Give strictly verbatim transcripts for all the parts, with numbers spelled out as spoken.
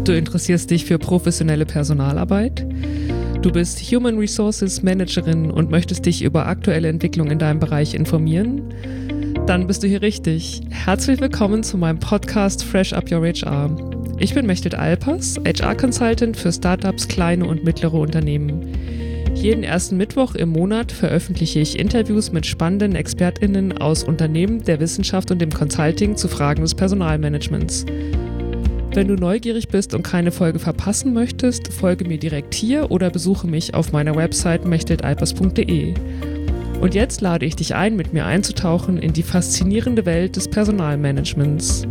Du interessierst dich für professionelle Personalarbeit. Du bist Human Resources Managerin und möchtest dich über aktuelle Entwicklungen in deinem Bereich informieren? Dann bist du hier richtig. Herzlich willkommen zu meinem Podcast Fresh Up Your H R. Ich bin Mechthild Alpers, H R-Consultant für Startups, kleine und mittlere Unternehmen. Jeden ersten Mittwoch im Monat veröffentliche ich Interviews mit spannenden ExpertInnen aus Unternehmen, der Wissenschaft und dem Consulting zu Fragen des Personalmanagements. Wenn du neugierig bist und keine Folge verpassen möchtest, folge mir direkt hier oder besuche mich auf meiner Website mechthild alpers punkt de. Und jetzt lade ich dich ein, mit mir einzutauchen in die faszinierende Welt des Personalmanagements.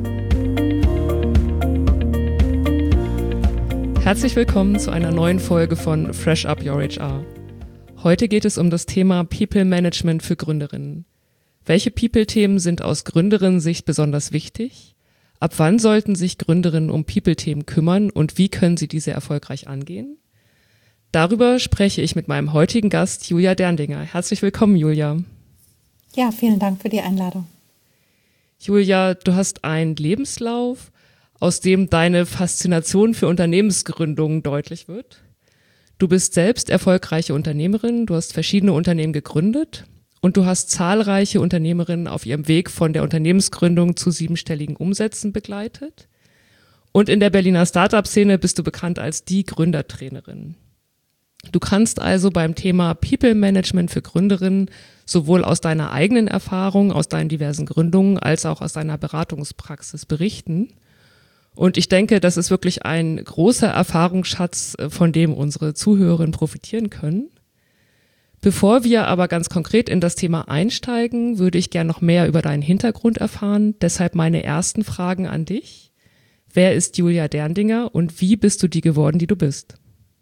Herzlich willkommen zu einer neuen Folge von Fresh Up Your H R. Heute geht es um das Thema People Management für Gründerinnen. Welche People-Themen sind aus Gründerinnen-Sicht besonders wichtig? Ab wann sollten sich Gründerinnen um People-Themen kümmern und wie können sie diese erfolgreich angehen? Darüber spreche ich mit meinem heutigen Gast Julia Derndinger. Herzlich willkommen, Julia. Ja, vielen Dank für die Einladung. Julia, du hast einen Lebenslauf, aus dem deine Faszination für Unternehmensgründungen deutlich wird. Du bist selbst erfolgreiche Unternehmerin, du hast verschiedene Unternehmen gegründet und du hast zahlreiche Unternehmerinnen auf ihrem Weg von der Unternehmensgründung zu siebenstelligen Umsätzen begleitet. Und in der Berliner Startup-Szene bist du bekannt als die Gründertrainerin. Du kannst also beim Thema People Management für Gründerinnen sowohl aus deiner eigenen Erfahrung, aus deinen diversen Gründungen, als auch aus deiner Beratungspraxis berichten. Und ich denke, das ist wirklich ein großer Erfahrungsschatz, von dem unsere Zuhörerinnen profitieren können. Bevor wir aber ganz konkret in das Thema einsteigen, würde ich gerne noch mehr über deinen Hintergrund erfahren. Deshalb meine ersten Fragen an dich. Wer ist Julia Derndinger und wie bist du die geworden, die du bist?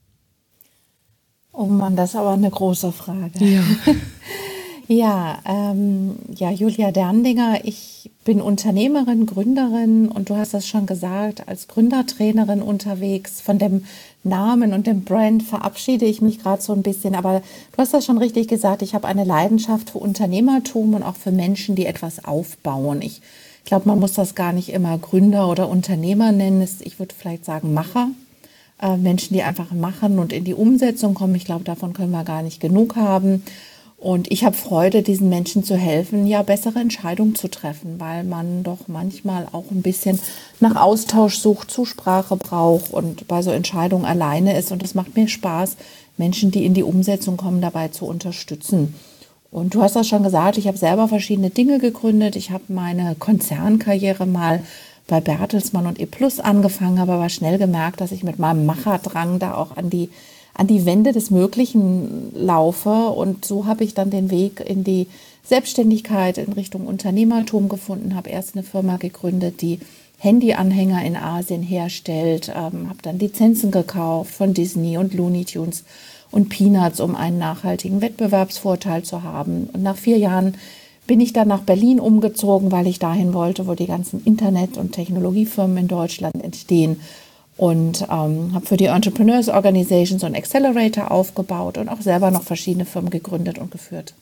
Oh Mann, das ist aber eine große Frage. Ja. Ja, ähm, ja, Julia Derndinger, ich bin Unternehmerin, Gründerin und du hast das schon gesagt, als Gründertrainerin unterwegs. Von dem Namen und dem Brand verabschiede ich mich gerade so ein bisschen, aber du hast das schon richtig gesagt, ich habe eine Leidenschaft für Unternehmertum und auch für Menschen, die etwas aufbauen. Ich glaube, man muss das gar nicht immer Gründer oder Unternehmer nennen, ich würde vielleicht sagen Macher. Äh, Menschen, die einfach machen und in die Umsetzung kommen. Ich glaube, davon können wir gar nicht genug haben. Und ich habe Freude, diesen Menschen zu helfen, ja, bessere Entscheidungen zu treffen, weil man doch manchmal auch ein bisschen nach Austausch sucht, Zusprache braucht und bei so Entscheidungen alleine ist. Und es macht mir Spaß, Menschen, die in die Umsetzung kommen, dabei zu unterstützen. Und du hast das schon gesagt, ich habe selber verschiedene Dinge gegründet. Ich habe meine Konzernkarriere mal bei Bertelsmann und E Plus angefangen, habe aber schnell gemerkt, dass ich mit meinem Macherdrang da auch an die an die Wände des Möglichen laufe. Und so habe ich dann den Weg in die Selbstständigkeit in Richtung Unternehmertum gefunden, habe erst eine Firma gegründet, die Handyanhänger in Asien herstellt, ähm, habe dann Lizenzen gekauft von Disney und Looney Tunes und Peanuts, um einen nachhaltigen Wettbewerbsvorteil zu haben. Und nach vier Jahren bin ich dann nach Berlin umgezogen, weil ich dahin wollte, wo die ganzen Internet- und Technologiefirmen in Deutschland entstehen. Und ähm, habe für die Entrepreneurs Organization so einen Accelerator aufgebaut und auch selber noch verschiedene Firmen gegründet und geführt.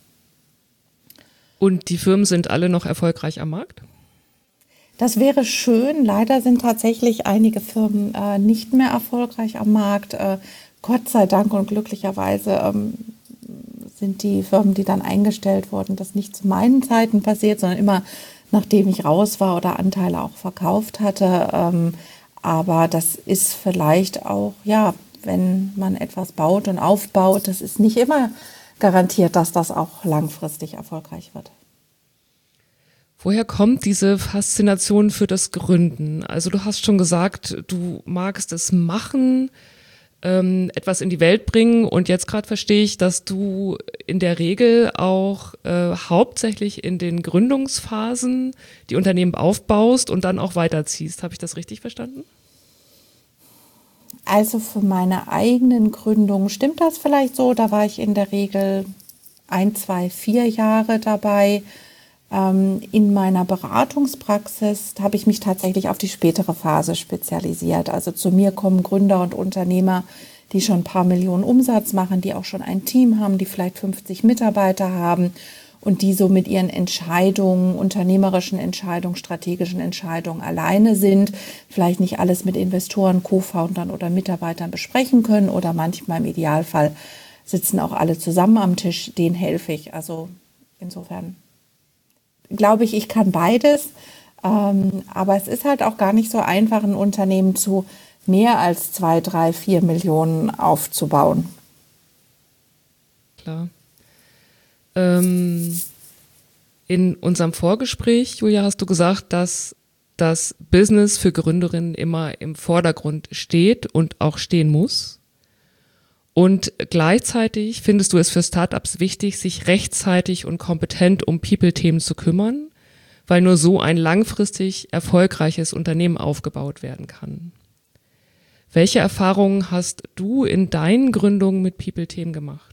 Und die Firmen sind alle noch erfolgreich am Markt? Das wäre schön. Leider sind tatsächlich einige Firmen äh, nicht mehr erfolgreich am Markt. Äh, Gott sei Dank und glücklicherweise ähm, sind die Firmen, die dann eingestellt wurden, das nicht zu meinen Zeiten passiert, sondern immer nachdem ich raus war oder Anteile auch verkauft hatte. Ähm, Aber das ist vielleicht auch, ja, wenn man etwas baut und aufbaut, das ist nicht immer garantiert, dass das auch langfristig erfolgreich wird. Woher kommt diese Faszination für das Gründen? Also du hast schon gesagt, du magst es machen, ähm, etwas in die Welt bringen und jetzt gerade verstehe ich, dass du in der Regel auch äh, hauptsächlich in den Gründungsphasen die Unternehmen aufbaust und dann auch weiterziehst. Habe ich das richtig verstanden? Also für meine eigenen Gründungen stimmt das vielleicht so. Da war ich in der Regel ein, zwei, vier Jahre dabei. Ähm, in meiner Beratungspraxis habe ich mich tatsächlich auf die spätere Phase spezialisiert. Also zu mir kommen Gründer und Unternehmer, die schon ein paar Millionen Umsatz machen, die auch schon ein Team haben, die vielleicht fünfzig Mitarbeiter haben und die so mit ihren Entscheidungen, unternehmerischen Entscheidungen, strategischen Entscheidungen alleine sind, vielleicht nicht alles mit Investoren, Co-Foundern oder Mitarbeitern besprechen können oder manchmal im Idealfall sitzen auch alle zusammen am Tisch, denen helfe ich. Also insofern glaube ich, ich kann beides, ähm, aber es ist halt auch gar nicht so einfach, ein Unternehmen zu mehr als zwei, drei, vier Millionen aufzubauen. Klar. Ähm, in unserem Vorgespräch, Julia, hast du gesagt, dass das Business für Gründerinnen immer im Vordergrund steht und auch stehen muss. Und gleichzeitig findest du es für Startups wichtig, sich rechtzeitig und kompetent um People-Themen zu kümmern, weil nur so ein langfristig erfolgreiches Unternehmen aufgebaut werden kann. Welche Erfahrungen hast du in deinen Gründungen mit People-Themen gemacht?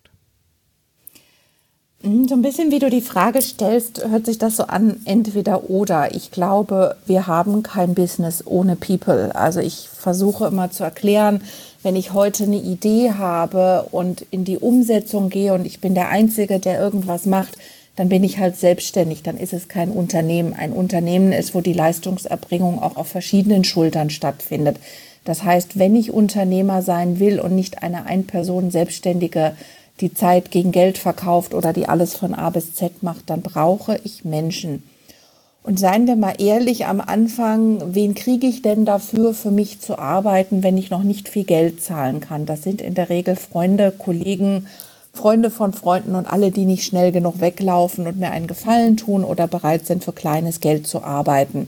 So ein bisschen, wie du die Frage stellst, hört sich das so an, entweder oder. Ich glaube, wir haben kein Business ohne People. Also ich versuche immer zu erklären, wenn ich heute eine Idee habe und in die Umsetzung gehe und ich bin der Einzige, der irgendwas macht, dann bin ich halt selbstständig, dann ist es kein Unternehmen. Ein Unternehmen ist, wo die Leistungserbringung auch auf verschiedenen Schultern stattfindet. Das heißt, wenn ich Unternehmer sein will und nicht eine Ein-Personen-Selbstständige, die Zeit gegen Geld verkauft oder die alles von A bis Z macht, dann brauche ich Menschen. Und seien wir mal ehrlich, am Anfang, wen kriege ich denn dafür, für mich zu arbeiten, wenn ich noch nicht viel Geld zahlen kann? Das sind in der Regel Freunde, Kollegen, Freunde von Freunden und alle, die nicht schnell genug weglaufen und mir einen Gefallen tun oder bereit sind, für kleines Geld zu arbeiten.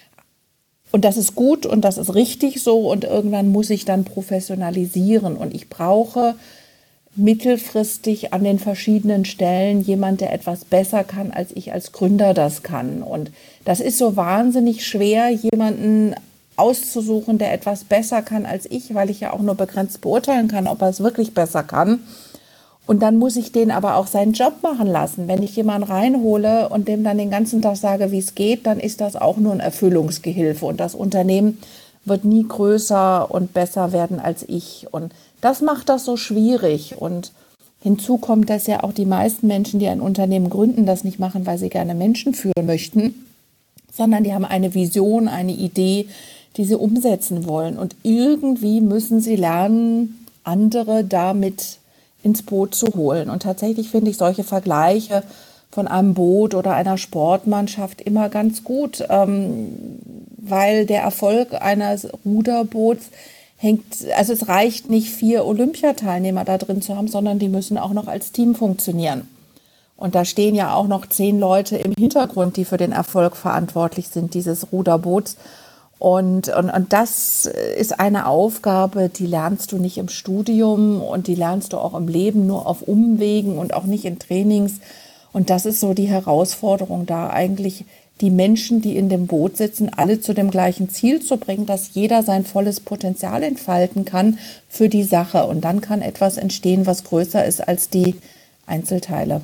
Und das ist gut und das ist richtig so und irgendwann muss ich dann professionalisieren und ich brauche mittelfristig an den verschiedenen Stellen jemand, der etwas besser kann, als ich als Gründer das kann. Und das ist so wahnsinnig schwer, jemanden auszusuchen, der etwas besser kann als ich, weil ich ja auch nur begrenzt beurteilen kann, ob er es wirklich besser kann. Und dann muss ich den aber auch seinen Job machen lassen. Wenn ich jemanden reinhole und dem dann den ganzen Tag sage, wie es geht, dann ist das auch nur ein Erfüllungsgehilfe. Und das Unternehmen wird nie größer und besser werden als ich. Und das macht das so schwierig. Und hinzu kommt, dass ja auch die meisten Menschen, die ein Unternehmen gründen, das nicht machen, weil sie gerne Menschen führen möchten, sondern die haben eine Vision, eine Idee, die sie umsetzen wollen. Und irgendwie müssen sie lernen, andere damit ins Boot zu holen. Und tatsächlich finde ich solche Vergleiche von einem Boot oder einer Sportmannschaft immer ganz gut, ähm, weil der Erfolg eines Ruderboots hängt, also es reicht nicht, vier Olympiateilnehmer da drin zu haben, sondern die müssen auch noch als Team funktionieren. Und da stehen ja auch noch zehn Leute im Hintergrund, die für den Erfolg verantwortlich sind, dieses Ruderboots. Und, und, und das ist eine Aufgabe, die lernst du nicht im Studium und die lernst du auch im Leben nur auf Umwegen und auch nicht in Trainings. Und das ist so die Herausforderung, da eigentlich die Menschen, die in dem Boot sitzen, alle zu dem gleichen Ziel zu bringen, dass jeder sein volles Potenzial entfalten kann für die Sache. Und dann kann etwas entstehen, was größer ist als die Einzelteile.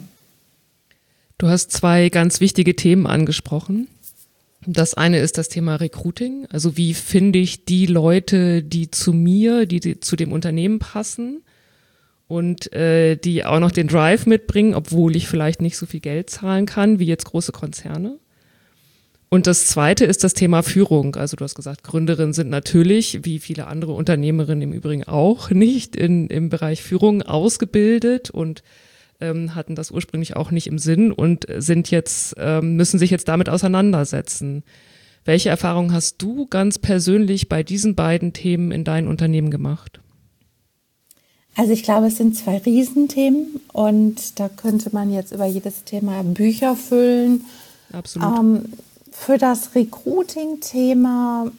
Du hast zwei ganz wichtige Themen angesprochen. Das eine ist das Thema Recruiting. Also wie finde ich die Leute, die zu mir, die, die zu dem Unternehmen passen und äh, die auch noch den Drive mitbringen, obwohl ich vielleicht nicht so viel Geld zahlen kann, wie jetzt große Konzerne. Und das zweite ist das Thema Führung. Also du hast gesagt, Gründerinnen sind natürlich, wie viele andere Unternehmerinnen im Übrigen auch, nicht in, im Bereich Führung ausgebildet und ähm, hatten das ursprünglich auch nicht im Sinn und sind jetzt, ähm, müssen sich jetzt damit auseinandersetzen. Welche Erfahrungen hast du ganz persönlich bei diesen beiden Themen in deinem Unternehmen gemacht? Also ich glaube, es sind zwei Riesenthemen und da könnte man jetzt über jedes Thema Bücher füllen. Absolut. Ähm, Für das Recruiting-Thema,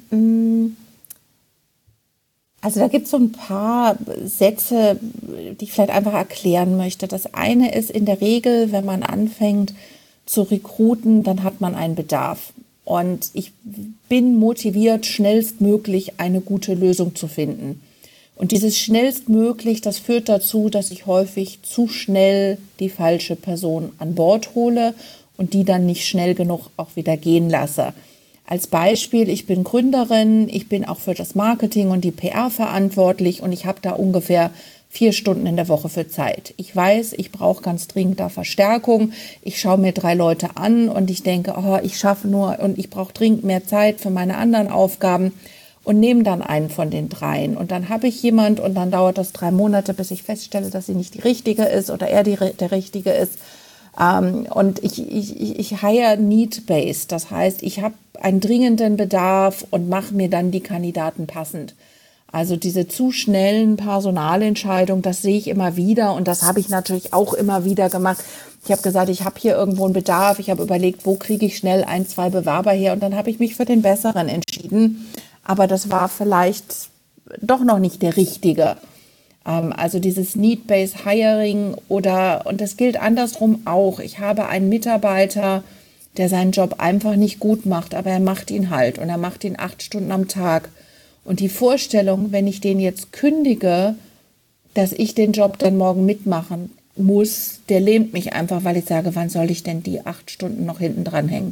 also da gibt es so ein paar Sätze, die ich vielleicht einfach erklären möchte. Das eine ist in der Regel, wenn man anfängt zu rekruten, dann hat man einen Bedarf. Und ich bin motiviert, schnellstmöglich eine gute Lösung zu finden. Und dieses schnellstmöglich, das führt dazu, dass ich häufig zu schnell die falsche Person an Bord hole und die dann nicht schnell genug auch wieder gehen lasse. Als Beispiel, ich bin Gründerin, ich bin auch für das Marketing und die P R verantwortlich und ich habe da ungefähr vier Stunden in der Woche für Zeit. Ich weiß, ich brauche ganz dringend da Verstärkung. Ich schaue mir drei Leute an und ich denke, oh, ich schaffe nur und ich brauche dringend mehr Zeit für meine anderen Aufgaben und nehme dann einen von den dreien. Und dann habe ich jemand und dann dauert das drei Monate, bis ich feststelle, dass sie nicht die Richtige ist oder er die, der Richtige ist. Ähm, und ich, ich, ich hire need-based. Das heißt, ich habe einen dringenden Bedarf und mache mir dann die Kandidaten passend. Also diese zu schnellen Personalentscheidungen, das sehe ich immer wieder und das habe ich natürlich auch immer wieder gemacht. Ich habe gesagt, ich habe hier irgendwo einen Bedarf, ich habe überlegt, wo kriege ich schnell ein, zwei Bewerber her und dann habe ich mich für den Besseren entschieden. Aber das war vielleicht doch noch nicht der Richtige. Ähm, also dieses Need-Based Hiring oder, und das gilt andersrum auch. Ich habe einen Mitarbeiter, der seinen Job einfach nicht gut macht, aber er macht ihn halt und er macht ihn acht Stunden am Tag. Und die Vorstellung, wenn ich den jetzt kündige, dass ich den Job dann morgen mitmachen muss, der lähmt mich einfach, weil ich sage, wann soll ich denn die acht Stunden noch hinten dran hängen?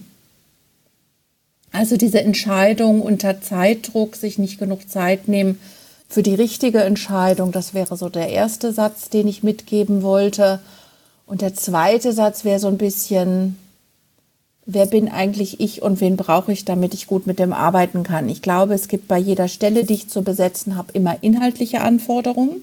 Also diese Entscheidung unter Zeitdruck, sich nicht genug Zeit nehmen für die richtige Entscheidung, das wäre so der erste Satz, den ich mitgeben wollte. Und der zweite Satz wäre so ein bisschen, wer bin eigentlich ich und wen brauche ich, damit ich gut mit dem arbeiten kann? Ich glaube, es gibt bei jeder Stelle, die ich zu besetzen habe, immer inhaltliche Anforderungen.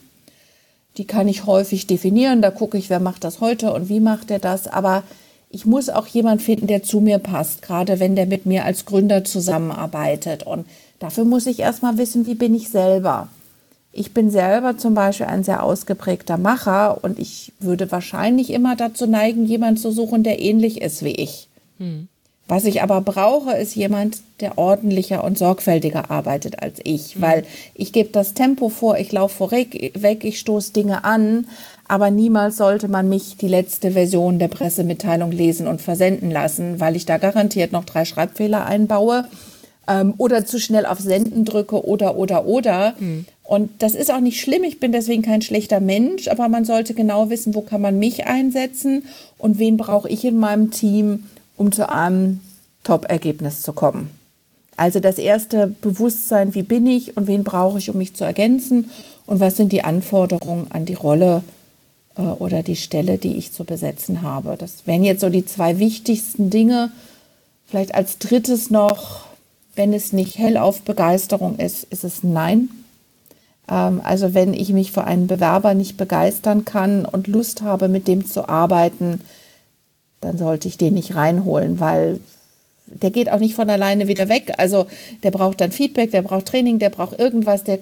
Die kann ich häufig definieren. Da gucke ich, wer macht das heute und wie macht er das. Aber ich muss auch jemanden finden, der zu mir passt, gerade wenn der mit mir als Gründer zusammenarbeitet. Und dafür muss ich erstmal wissen, wie bin ich selber. Ich bin selber zum Beispiel ein sehr ausgeprägter Macher und ich würde wahrscheinlich immer dazu neigen, jemanden zu suchen, der ähnlich ist wie ich. Hm. Was ich aber brauche, ist jemand, der ordentlicher und sorgfältiger arbeitet als ich, hm. weil ich gebe das Tempo vor, ich laufe vorweg, weg, ich stoße Dinge an, aber niemals sollte man mich die letzte Version der Pressemitteilung lesen und versenden lassen, weil ich da garantiert noch drei Schreibfehler einbaue ähm, oder zu schnell auf Senden drücke oder, oder, oder. Hm. Und das ist auch nicht schlimm, ich bin deswegen kein schlechter Mensch, aber man sollte genau wissen, wo kann man mich einsetzen und wen brauche ich in meinem Team, um zu einem Top-Ergebnis zu kommen. Also das erste Bewusstsein, wie bin ich und wen brauche ich, um mich zu ergänzen und was sind die Anforderungen an die Rolle äh, oder die Stelle, die ich zu besetzen habe. Das wären jetzt so die zwei wichtigsten Dinge. Vielleicht als drittes noch, wenn es nicht hellauf Begeisterung ist, ist es Nein. Ähm, also wenn ich mich für einen Bewerber nicht begeistern kann und Lust habe, mit dem zu arbeiten, dann sollte ich den nicht reinholen, weil der geht auch nicht von alleine wieder weg. Also der braucht dann Feedback, der braucht Training, der braucht irgendwas, der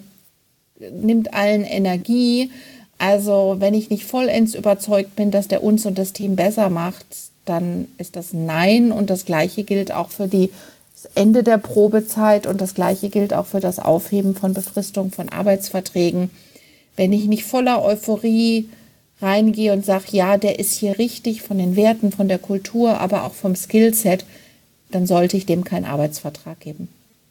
nimmt allen Energie. Also wenn ich nicht vollends überzeugt bin, dass der uns und das Team besser macht, dann ist das Nein. Und das Gleiche gilt auch für die, das Ende der Probezeit und das Gleiche gilt auch für das Aufheben von Befristung von Arbeitsverträgen. Wenn ich nicht voller Euphorie reingehe und sage, ja, der ist hier richtig von den Werten, von der Kultur, aber auch vom Skillset, dann sollte ich dem keinen Arbeitsvertrag geben.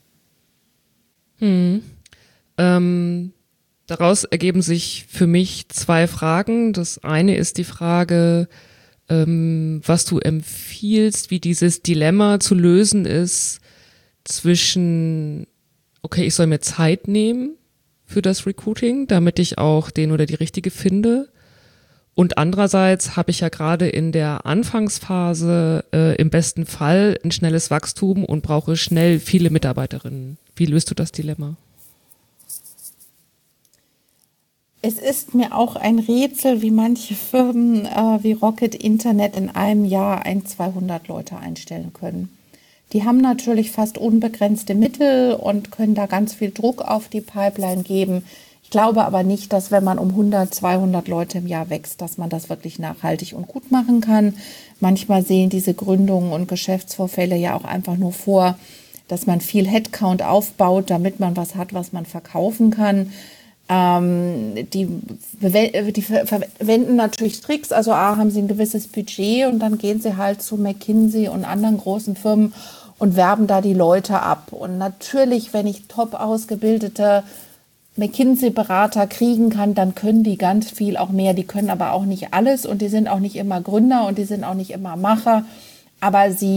Hm. Ähm, daraus ergeben sich für mich zwei Fragen. Das eine ist die Frage, ähm, was du empfiehlst, wie dieses Dilemma zu lösen ist zwischen, okay, ich soll mir Zeit nehmen für das Recruiting, damit ich auch den oder die Richtige finde. Und andererseits habe ich ja gerade in der Anfangsphase äh, im besten Fall ein schnelles Wachstum und brauche schnell viele Mitarbeiterinnen. Wie löst du das Dilemma? Es ist mir auch ein Rätsel, wie manche Firmen äh, wie Rocket Internet in einem Jahr ein, zweihundert Leute einstellen können. Die haben natürlich fast unbegrenzte Mittel und können da ganz viel Druck auf die Pipeline geben. Ich glaube aber nicht, dass wenn man um hundert, zweihundert Leute im Jahr wächst, dass man das wirklich nachhaltig und gut machen kann. Manchmal sehen diese Gründungen und Geschäftsvorfälle ja auch einfach nur vor, dass man viel Headcount aufbaut, damit man was hat, was man verkaufen kann. Ähm, die, die verwenden natürlich Tricks, also A, haben sie ein gewisses Budget und dann gehen sie halt zu McKinsey und anderen großen Firmen und werben da die Leute ab. Und natürlich, wenn ich top ausgebildete McKinsey-Berater kriegen kann, dann können die ganz viel auch mehr. Die können aber auch nicht alles und die sind auch nicht immer Gründer und die sind auch nicht immer Macher. Aber sie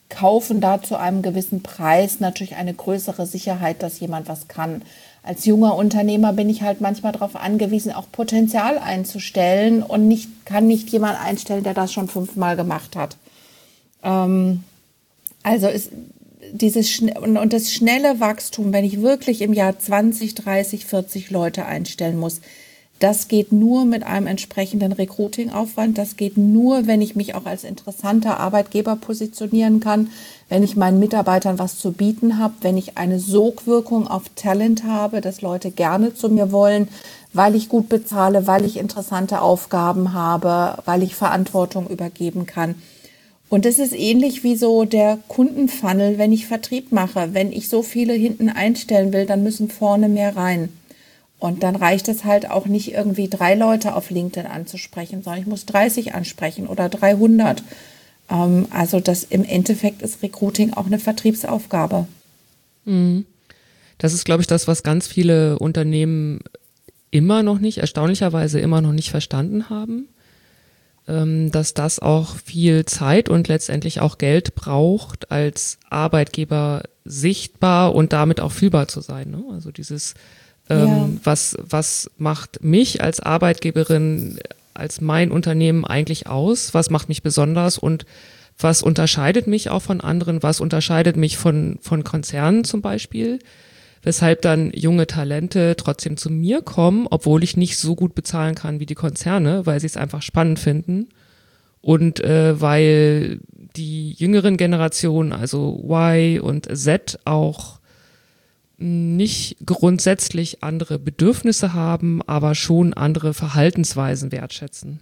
kaufen da zu einem gewissen Preis natürlich eine größere Sicherheit, dass jemand was kann. Als junger Unternehmer bin ich halt manchmal darauf angewiesen, auch Potenzial einzustellen und nicht, kann nicht jemand einstellen, der das schon fünfmal gemacht hat. Ähm, also ist dieses und, und das schnelle Wachstum, wenn ich wirklich im Jahr zwanzig, dreißig, vierzig Leute einstellen muss, das geht nur mit einem entsprechenden Recruiting-Aufwand. Das geht nur, wenn ich mich auch als interessanter Arbeitgeber positionieren kann, wenn ich meinen Mitarbeitern was zu bieten habe, wenn ich eine Sogwirkung auf Talent habe, dass Leute gerne zu mir wollen, weil ich gut bezahle, weil ich interessante Aufgaben habe, weil ich Verantwortung übergeben kann. Und das ist ähnlich wie so der Kundenfunnel, wenn ich Vertrieb mache. Wenn ich so viele hinten einstellen will, dann müssen vorne mehr rein. Und dann reicht es halt auch nicht irgendwie drei Leute auf LinkedIn anzusprechen, sondern ich muss dreißig ansprechen oder dreihundert. Ähm, also das im Endeffekt ist Recruiting auch eine Vertriebsaufgabe. Das ist, glaube ich, das, was ganz viele Unternehmen immer noch nicht, erstaunlicherweise immer noch nicht verstanden haben, ähm, dass das auch viel Zeit und letztendlich auch Geld braucht, als Arbeitgeber sichtbar und damit auch fühlbar zu sein. Ne? Also dieses Ähm, ja. was, was macht mich als Arbeitgeberin, als mein Unternehmen eigentlich aus? Was macht mich besonders und was unterscheidet mich auch von anderen? Was unterscheidet mich von, von Konzernen zum Beispiel? Weshalb dann junge Talente trotzdem zu mir kommen, obwohl ich nicht so gut bezahlen kann wie die Konzerne, weil sie es einfach spannend finden. Und äh, weil die jüngeren Generationen, also Y und Z, auch nicht grundsätzlich andere Bedürfnisse haben, aber schon andere Verhaltensweisen wertschätzen.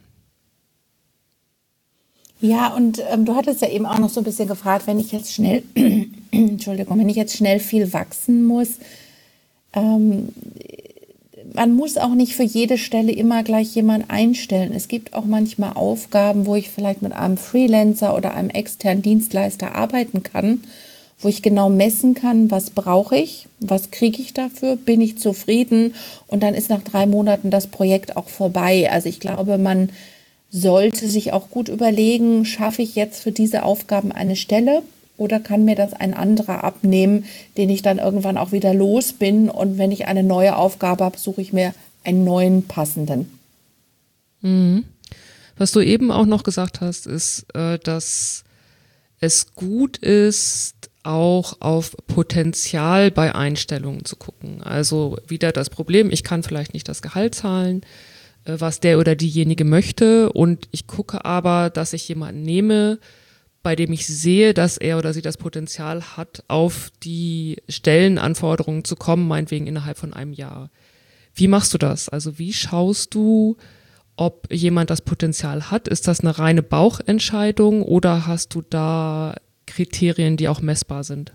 Ja, und ähm, du hattest ja eben auch noch so ein bisschen gefragt, wenn ich jetzt schnell, Entschuldigung, wenn ich jetzt schnell viel wachsen muss, ähm, man muss auch nicht für jede Stelle immer gleich jemanden einstellen. Es gibt auch manchmal Aufgaben, wo ich vielleicht mit einem Freelancer oder einem externen Dienstleister arbeiten kann, wo ich genau messen kann, was brauche ich, was kriege ich dafür, bin ich zufrieden und dann ist nach drei Monaten das Projekt auch vorbei. Also ich glaube, man sollte sich auch gut überlegen, schaffe ich jetzt für diese Aufgaben eine Stelle oder kann mir das ein anderer abnehmen, den ich dann irgendwann auch wieder los bin und wenn ich eine neue Aufgabe habe, suche ich mir einen neuen passenden. Mhm. Was du eben auch noch gesagt hast, ist, äh, dass es gut ist, auch auf Potenzial bei Einstellungen zu gucken. Also wieder das Problem, ich kann vielleicht nicht das Gehalt zahlen, was der oder diejenige möchte und ich gucke aber, dass ich jemanden nehme, bei dem ich sehe, dass er oder sie das Potenzial hat, auf die Stellenanforderungen zu kommen, meinetwegen innerhalb von einem Jahr. Wie machst du das? Also wie schaust du, ob jemand das Potenzial hat? Ist das eine reine Bauchentscheidung oder hast du da Kriterien, die auch messbar sind?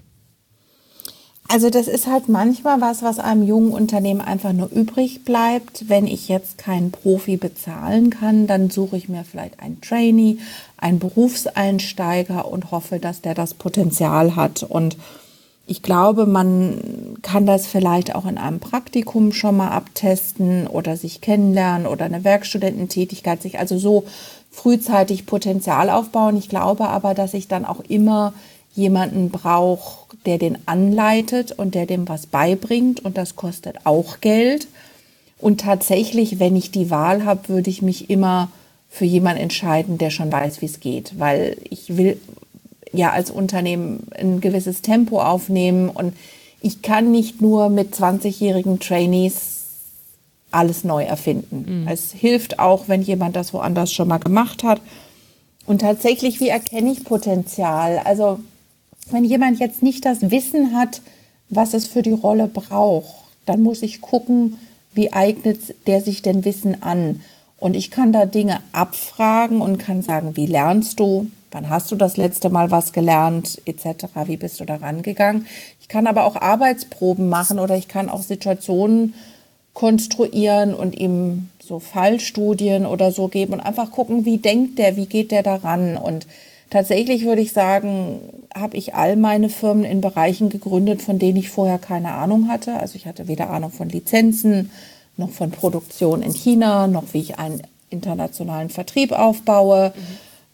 Also das ist halt manchmal was, was einem jungen Unternehmen einfach nur übrig bleibt. Wenn ich jetzt keinen Profi bezahlen kann, dann suche ich mir vielleicht einen Trainee, einen Berufseinsteiger und hoffe, dass der das Potenzial hat. Und ich glaube, man kann das vielleicht auch in einem Praktikum schon mal abtesten oder sich kennenlernen oder eine Werkstudententätigkeit, sich also so frühzeitig Potenzial aufbauen. Ich glaube aber, dass ich dann auch immer jemanden brauche, der den anleitet und der dem was beibringt und das kostet auch Geld. Und tatsächlich, wenn ich die Wahl habe, würde ich mich immer für jemanden entscheiden, der schon weiß, wie es geht, weil ich will ja als Unternehmen ein gewisses Tempo aufnehmen und ich kann nicht nur mit zwanzigjährigen Trainees alles neu erfinden. Mhm. Es hilft auch, wenn jemand das woanders schon mal gemacht hat. Und tatsächlich, wie erkenne ich Potenzial? Also wenn jemand jetzt nicht das Wissen hat, was es für die Rolle braucht, dann muss ich gucken, wie eignet der sich denn Wissen an? Und ich kann da Dinge abfragen und kann sagen, wie lernst du? Wann hast du das letzte Mal was gelernt? et cetera. Wie bist du da rangegangen? Ich kann aber auch Arbeitsproben machen oder ich kann auch Situationen konstruieren und ihm so Fallstudien oder so geben und einfach gucken, wie denkt der, wie geht der daran? Und tatsächlich würde ich sagen, habe ich all meine Firmen in Bereichen gegründet, von denen ich vorher keine Ahnung hatte. Also ich hatte weder Ahnung von Lizenzen, noch von Produktion in China, noch wie ich einen internationalen Vertrieb aufbaue. Mhm.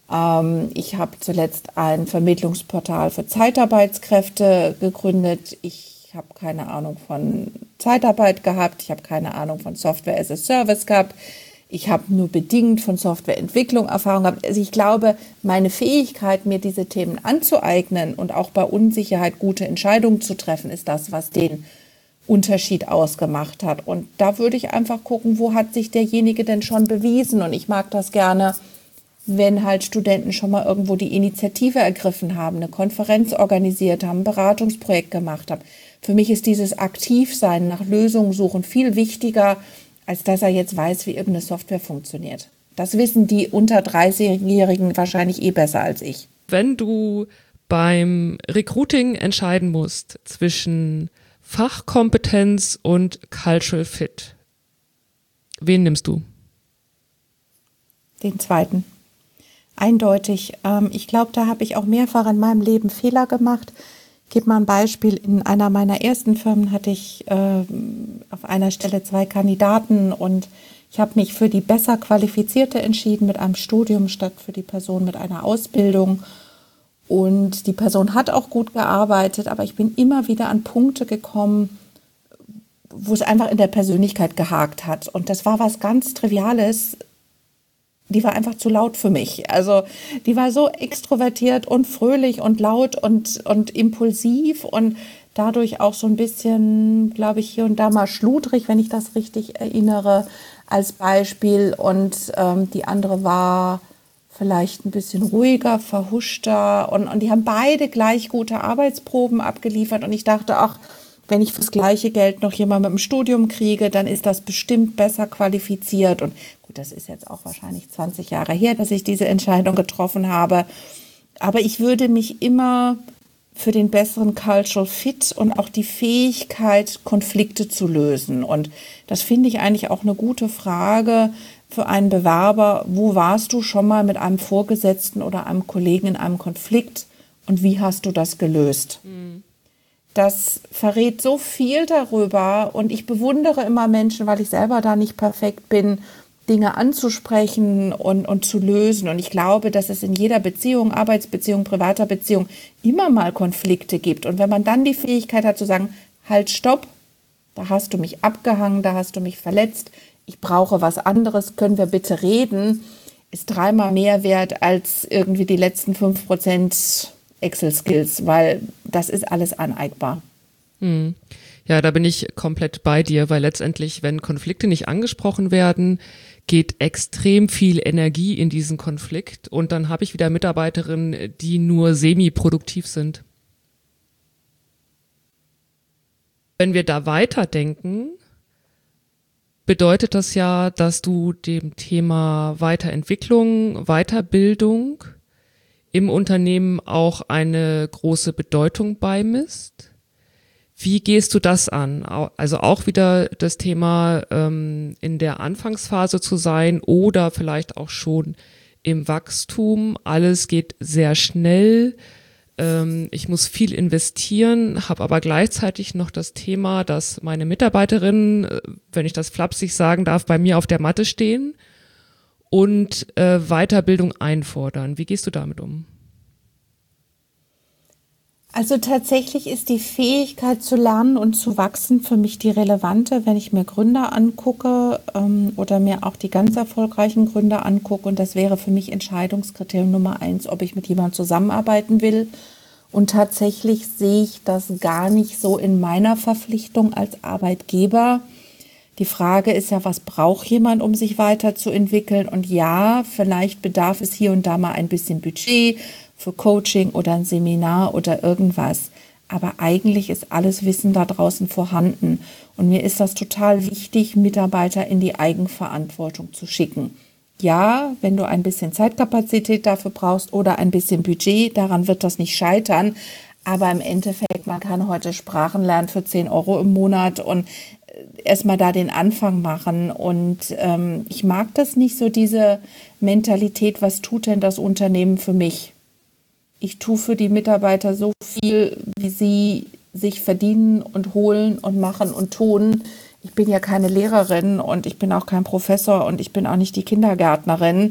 Ähm, ich habe zuletzt ein Vermittlungsportal für Zeitarbeitskräfte gegründet. Ich habe keine Ahnung von Zeitarbeit gehabt. Ich habe keine Ahnung von Software as a Service gehabt. Ich habe nur bedingt von Softwareentwicklung Erfahrung gehabt. Also ich glaube, meine Fähigkeit, mir diese Themen anzueignen und auch bei Unsicherheit gute Entscheidungen zu treffen, ist das, was den Unterschied ausgemacht hat. Und da würde ich einfach gucken, wo hat sich derjenige denn schon bewiesen? Und ich mag das gerne, wenn halt Studenten schon mal irgendwo die Initiative ergriffen haben, eine Konferenz organisiert haben, ein Beratungsprojekt gemacht haben. Für mich ist dieses Aktivsein, nach Lösungen suchen viel wichtiger, als dass er jetzt weiß, wie irgendeine Software funktioniert. Das wissen die unter dreißigjährigen wahrscheinlich eh besser als ich. Wenn du beim Recruiting entscheiden musst zwischen Fachkompetenz und Cultural Fit, wen nimmst du? Den zweiten. Eindeutig. Ähm, ich glaube, da habe ich auch mehrfach in meinem Leben Fehler gemacht. Ich gebe mal ein Beispiel. In einer meiner ersten Firmen hatte ich äh, auf einer Stelle zwei Kandidaten und ich habe mich für die besser Qualifizierte entschieden mit einem Studium statt für die Person mit einer Ausbildung. Und die Person hat auch gut gearbeitet, aber ich bin immer wieder an Punkte gekommen, wo es einfach in der Persönlichkeit gehakt hat. Und das war was ganz Triviales. Die war einfach zu laut für mich. Also die war so extrovertiert und fröhlich und laut und, und impulsiv und dadurch auch so ein bisschen, glaube ich, hier und da mal schludrig, wenn ich das richtig erinnere, als Beispiel. Und ähm, die andere war vielleicht ein bisschen ruhiger, verhuschter. Und, und die haben beide gleich gute Arbeitsproben abgeliefert. Und ich dachte, ach, wenn ich fürs gleiche Geld noch jemand mit dem Studium kriege, dann ist das bestimmt besser qualifiziert. Und gut, das ist jetzt auch wahrscheinlich zwanzig Jahre her, dass ich diese Entscheidung getroffen habe. Aber ich würde mich immer für den besseren Cultural Fit und auch die Fähigkeit, Konflikte zu lösen. Und das finde ich eigentlich auch eine gute Frage für einen Bewerber. Wo warst du schon mal mit einem Vorgesetzten oder einem Kollegen in einem Konflikt und wie hast du das gelöst? Mhm. Das verrät so viel darüber und ich bewundere immer Menschen, weil ich selber da nicht perfekt bin, Dinge anzusprechen und, und zu lösen. Und ich glaube, dass es in jeder Beziehung, Arbeitsbeziehung, privater Beziehung immer mal Konflikte gibt. Und wenn man dann die Fähigkeit hat zu sagen, halt, stopp, da hast du mich abgehangen, da hast du mich verletzt, ich brauche was anderes, können wir bitte reden, ist dreimal mehr wert als irgendwie die letzten fünf Prozent Excel-Skills, weil das ist alles aneignbar. Hm. Ja, da bin ich komplett bei dir, weil letztendlich, wenn Konflikte nicht angesprochen werden, geht extrem viel Energie in diesen Konflikt und dann habe ich wieder Mitarbeiterinnen, die nur semi-produktiv sind. Wenn wir da weiterdenken, bedeutet das ja, dass du dem Thema Weiterentwicklung, Weiterbildung im Unternehmen auch eine große Bedeutung beimisst. Wie gehst du das an? Also auch wieder das Thema ähm, in der Anfangsphase zu sein oder vielleicht auch schon im Wachstum. Alles geht sehr schnell. Ähm, ich muss viel investieren, habe aber gleichzeitig noch das Thema, dass meine Mitarbeiterinnen, wenn ich das flapsig sagen darf, bei mir auf der Matte stehen und äh, Weiterbildung einfordern. Wie gehst du damit um? Also tatsächlich ist die Fähigkeit zu lernen und zu wachsen für mich die relevante, wenn ich mir Gründer angucke ähm, oder mir auch die ganz erfolgreichen Gründer angucke. Und das wäre für mich Entscheidungskriterium Nummer eins, ob ich mit jemandem zusammenarbeiten will. Und tatsächlich sehe ich das gar nicht so in meiner Verpflichtung als Arbeitgeber. Die Frage ist ja, was braucht jemand, um sich weiterzuentwickeln? Und ja, vielleicht bedarf es hier und da mal ein bisschen Budget für Coaching oder ein Seminar oder irgendwas. Aber eigentlich ist alles Wissen da draußen vorhanden. Und mir ist das total wichtig, Mitarbeiter in die Eigenverantwortung zu schicken. Ja, wenn du ein bisschen Zeitkapazität dafür brauchst oder ein bisschen Budget, daran wird das nicht scheitern. Aber im Endeffekt, man kann heute Sprachen lernen für zehn Euro im Monat und erstmal da den Anfang machen. Und ähm, ich mag das nicht so, diese Mentalität, was tut denn das Unternehmen für mich? Ich tue für die Mitarbeiter so viel, wie sie sich verdienen und holen und machen und tun. Ich bin ja keine Lehrerin und ich bin auch kein Professor und ich bin auch nicht die Kindergärtnerin.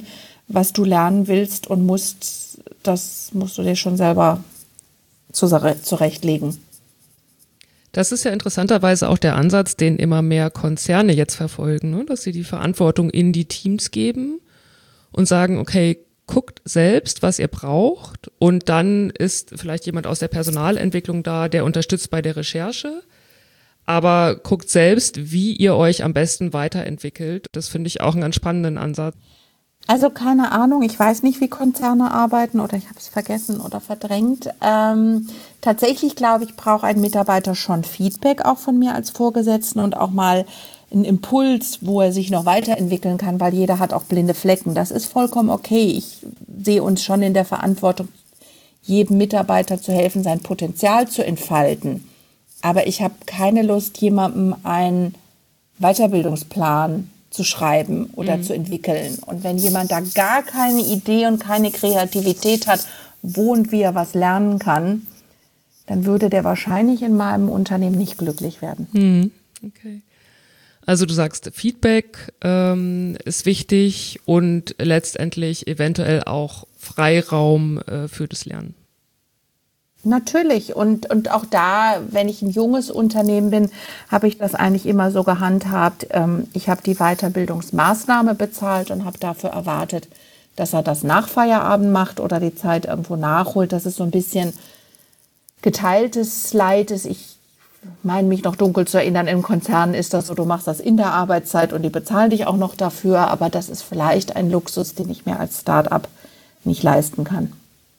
was du lernen willst und musst, das musst du dir schon selber zurechtlegen. Das ist ja interessanterweise auch der Ansatz, den immer mehr Konzerne jetzt verfolgen, ne? Dass sie die Verantwortung in die Teams geben und sagen, okay, guckt selbst, was ihr braucht, und dann ist vielleicht jemand aus der Personalentwicklung da, der unterstützt bei der Recherche, aber guckt selbst, wie ihr euch am besten weiterentwickelt. Das finde ich auch einen ganz spannenden Ansatz. Also keine Ahnung, ich weiß nicht, wie Konzerne arbeiten oder ich habe es vergessen oder verdrängt. Ähm, tatsächlich glaube ich, braucht ein Mitarbeiter schon Feedback auch von mir als Vorgesetzten und auch mal einen Impuls, wo er sich noch weiterentwickeln kann, weil jeder hat auch blinde Flecken. Das ist vollkommen okay. Ich sehe uns schon in der Verantwortung, jedem Mitarbeiter zu helfen, sein Potenzial zu entfalten. Aber ich habe keine Lust, jemandem einen Weiterbildungsplan zu schreiben oder mhm. zu entwickeln. Und wenn jemand da gar keine Idee und keine Kreativität hat, wo und wie er was lernen kann, dann würde der wahrscheinlich in meinem Unternehmen nicht glücklich werden. Mhm. Okay. Also du sagst, Feedback ähm, ist wichtig und letztendlich eventuell auch Freiraum äh, für das Lernen. Natürlich. Und, und auch da, wenn ich ein junges Unternehmen bin, habe ich das eigentlich immer so gehandhabt. Ähm, ich habe die Weiterbildungsmaßnahme bezahlt und habe dafür erwartet, dass er das nach Feierabend macht oder die Zeit irgendwo nachholt. Das ist so ein bisschen geteiltes Leid. Ich meine mich noch dunkel zu erinnern, im Konzern ist das so, du machst das in der Arbeitszeit und die bezahlen dich auch noch dafür. Aber das ist vielleicht ein Luxus, den ich mir als Start-up nicht leisten kann.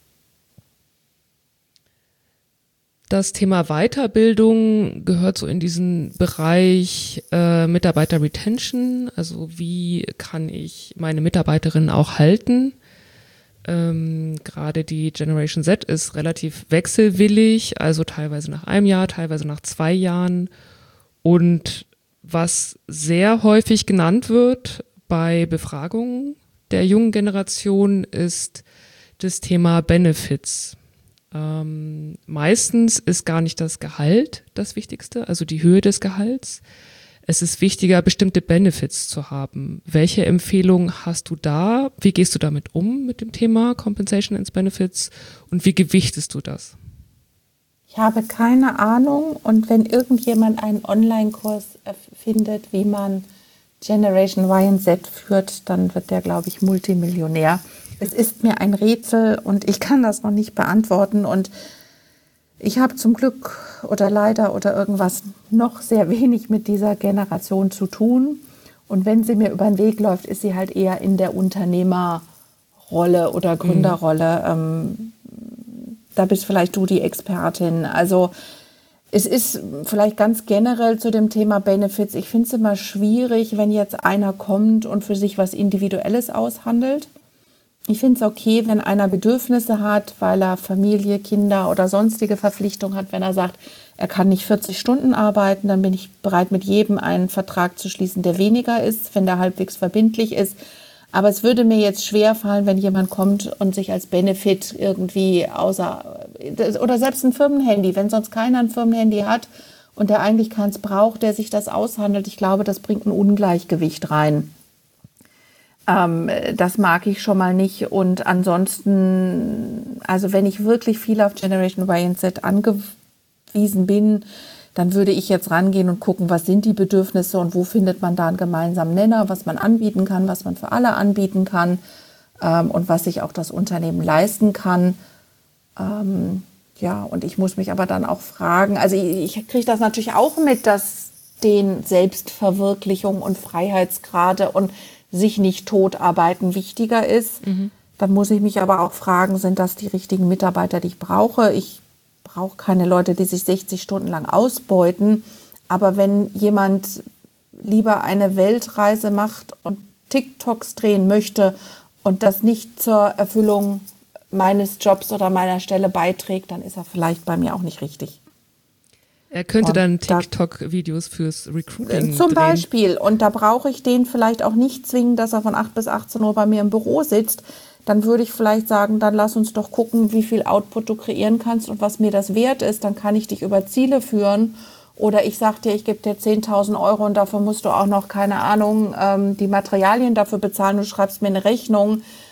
Das Thema Weiterbildung gehört so in diesen Bereich äh, Mitarbeiter-Retention. Also wie kann ich meine Mitarbeiterinnen auch halten? Ähm, gerade die Generation Z ist relativ wechselwillig, also teilweise nach einem Jahr, teilweise nach zwei Jahren. Und was sehr häufig genannt wird bei Befragungen der jungen Generation ist das Thema Benefits. Ähm, meistens ist gar nicht das Gehalt das Wichtigste, also die Höhe des Gehalts. Es ist wichtiger, bestimmte Benefits zu haben. Welche Empfehlungen hast du da? Wie gehst du damit um mit dem Thema Compensation and Benefits und wie gewichtest du das? Ich habe keine Ahnung, und wenn irgendjemand einen Online-Kurs findet, wie man Generation Y und Z führt, dann wird der, glaube ich, Multimillionär. Es ist mir ein Rätsel und ich kann das noch nicht beantworten, und ich habe zum Glück oder leider oder irgendwas noch sehr wenig mit dieser Generation zu tun, und wenn sie mir über den Weg läuft, ist sie halt eher in der Unternehmerrolle oder Gründerrolle. Mhm. Ähm, da bist vielleicht du die Expertin. Also es ist vielleicht ganz generell zu dem Thema Benefits. Ich finde es immer schwierig, wenn jetzt einer kommt und für sich was Individuelles aushandelt. Ich finde es okay, wenn einer Bedürfnisse hat, weil er Familie, Kinder oder sonstige Verpflichtungen hat. Wenn er sagt, er kann nicht vierzig Stunden arbeiten, dann bin ich bereit, mit jedem einen Vertrag zu schließen, der weniger ist, wenn der halbwegs verbindlich ist. Aber es würde mir jetzt schwerfallen, wenn jemand kommt und sich als Benefit irgendwie außer, oder selbst ein Firmenhandy, wenn sonst keiner ein Firmenhandy hat und der eigentlich keins braucht, der sich das aushandelt. Ich glaube, das bringt ein Ungleichgewicht rein. Ähm, das mag ich schon mal nicht. Und ansonsten, also wenn ich wirklich viel auf Generation Y und Z angewiesen bin, dann würde ich jetzt rangehen und gucken, was sind die Bedürfnisse und wo findet man da einen gemeinsamen Nenner, was man anbieten kann, was man für alle anbieten kann, ähm, und was sich auch das Unternehmen leisten kann. Ähm, ja, und ich muss mich aber dann auch fragen, also ich, ich kriege das natürlich auch mit, dass den Selbstverwirklichung und Freiheitsgrade und sich nicht totarbeiten wichtiger ist. Mhm. Dann muss ich mich aber auch fragen, sind das die richtigen Mitarbeiter, die ich brauche? Ich brauche keine Leute, die sich sechzig Stunden lang ausbeuten. Aber wenn jemand lieber eine Weltreise macht und TikToks drehen möchte und das nicht zur Erfüllung meines Jobs oder meiner Stelle beiträgt, dann ist er vielleicht bei mir auch nicht richtig. Er könnte und dann TikTok-Videos fürs Recruiting zum drehen. Beispiel. Und da brauche ich den vielleicht auch nicht zwingen, dass er von acht bis achtzehn Uhr bei mir im Büro sitzt. Dann würde ich vielleicht sagen, dann lass uns doch gucken, wie viel Output du kreieren kannst und was mir das wert ist. Dann kann ich dich über Ziele führen. Oder ich sage dir, ich gebe dir zehntausend Euro und dafür musst du auch noch, keine Ahnung, ähm, die Materialien dafür bezahlen. Du schreibst mir eine Rechnung.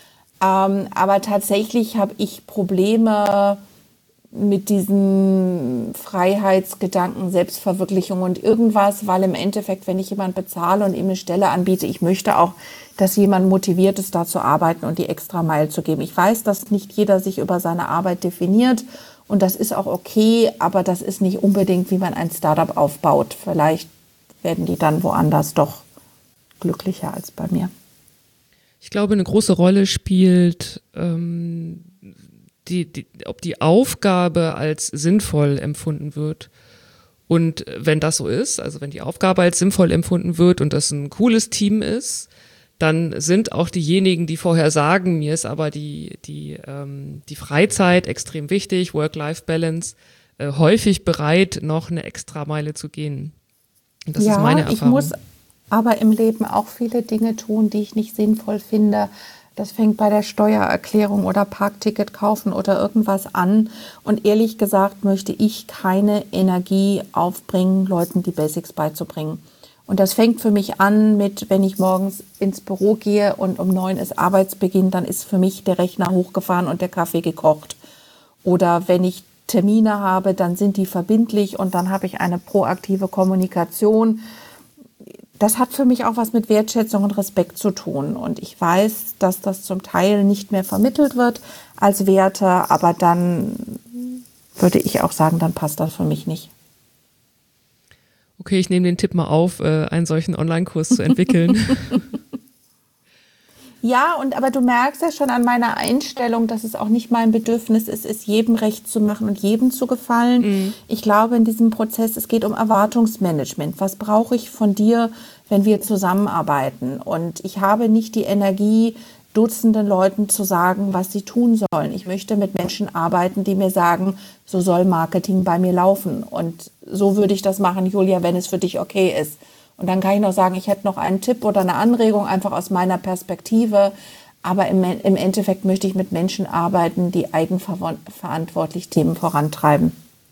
Ähm, aber tatsächlich habe ich Probleme mit diesem Freiheitsgedanken, Selbstverwirklichung und irgendwas, weil im Endeffekt, wenn ich jemand bezahle und ihm eine Stelle anbiete, ich möchte auch, dass jemand motiviert ist, da zu arbeiten und die extra Meile zu geben. Ich weiß, dass nicht jeder sich über seine Arbeit definiert und das ist auch okay, aber das ist nicht unbedingt, wie man ein Startup aufbaut. Vielleicht werden die dann woanders doch glücklicher als bei mir. Ich glaube, eine große Rolle spielt, ähm, die, die, ob die Aufgabe als sinnvoll empfunden wird. Und wenn das so ist, also wenn die Aufgabe als sinnvoll empfunden wird und das ein cooles Team ist, dann sind auch diejenigen, die vorher sagen, mir ist aber die, die, ähm, die Freizeit extrem wichtig, Work-Life-Balance, äh, häufig bereit, noch eine Extrameile zu gehen. Und das ja, ist meine Erfahrung. Ich muss aber im Leben auch viele Dinge tun, die ich nicht sinnvoll finde. Das fängt bei der Steuererklärung oder Parkticket kaufen oder irgendwas an. Und ehrlich gesagt möchte ich keine Energie aufbringen, Leuten die Basics beizubringen. Und das fängt für mich an mit, wenn ich morgens ins Büro gehe und um neun ist Arbeitsbeginn, dann ist für mich der Rechner hochgefahren und der Kaffee gekocht. Oder wenn ich Termine habe, dann sind die verbindlich und dann habe ich eine proaktive Kommunikation. Das hat für mich auch was mit Wertschätzung und Respekt zu tun. Und ich weiß, dass das zum Teil nicht mehr vermittelt wird als Werte, aber dann würde ich auch sagen, dann passt das für mich nicht. Okay, ich nehme den Tipp mal auf, einen solchen Online-Kurs zu entwickeln. Ja, und aber du merkst ja schon an meiner Einstellung, dass es auch nicht mein Bedürfnis ist, es jedem recht zu machen und jedem zu gefallen. Mhm. Ich glaube, in diesem Prozess, es geht um Erwartungsmanagement. Was brauche ich von dir, wenn wir zusammenarbeiten? Und ich habe nicht die Energie, Dutzenden Leuten zu sagen, was sie tun sollen. Ich möchte mit Menschen arbeiten, die mir sagen, so soll Marketing bei mir laufen. Und so würde ich das machen, Julia, wenn es für dich okay ist. Und dann kann ich noch sagen, ich hätte noch einen Tipp oder eine Anregung, einfach aus meiner Perspektive. Aber im, im Endeffekt möchte ich mit Menschen arbeiten, die eigenverantwortlich Themen vorantreiben.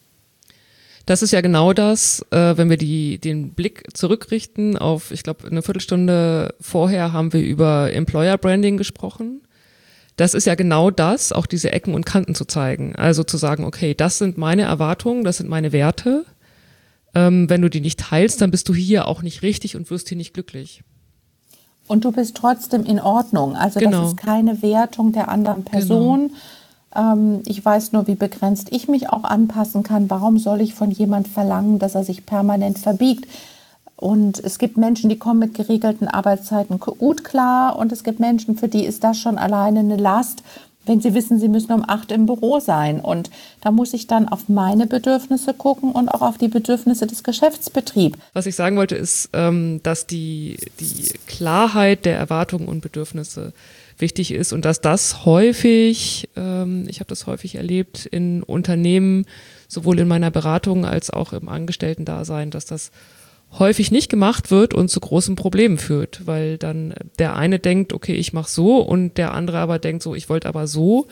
Das ist ja genau das, äh, wenn wir die, den Blick zurückrichten auf, ich glaube, eine Viertelstunde vorher haben wir über Employer Branding gesprochen. Das ist ja genau das, auch diese Ecken und Kanten zu zeigen. Also zu sagen, okay, das sind meine Erwartungen, das sind meine Werte. Ähm, wenn du die nicht teilst, dann bist du hier auch nicht richtig und wirst hier nicht glücklich. Und du bist trotzdem in Ordnung. Also genau. Das ist keine Wertung der anderen Person. Genau. Ähm, ich weiß nur, wie begrenzt ich mich auch anpassen kann. Warum soll ich von jemand verlangen, dass er sich permanent verbiegt? Und es gibt Menschen, die kommen mit geregelten Arbeitszeiten gut klar. Und es gibt Menschen, für die ist das schon alleine eine Last, wenn sie wissen, sie müssen um acht im Büro sein. Und da muss ich dann auf meine Bedürfnisse gucken und auch auf die Bedürfnisse des Geschäftsbetriebs. Was ich sagen wollte, ist, dass die, die Klarheit der Erwartungen und Bedürfnisse wichtig ist und dass das häufig, ich habe das häufig erlebt in Unternehmen, sowohl in meiner Beratung als auch im Angestellten-Dasein, dass das häufig nicht gemacht wird und zu großen Problemen führt, weil dann der eine denkt, okay, ich mache so und der andere aber denkt so, ich wollte aber so